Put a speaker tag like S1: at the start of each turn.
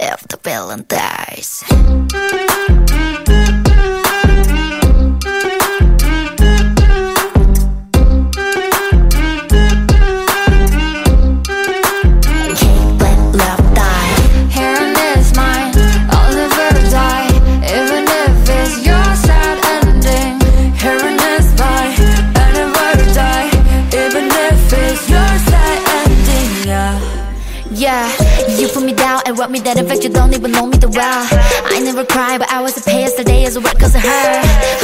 S1: if the villain dies. Yeah, you put me down and rub me down. In fact, you don't even know me that well. I never cry, but I was a pay yesterday as a work cause of her.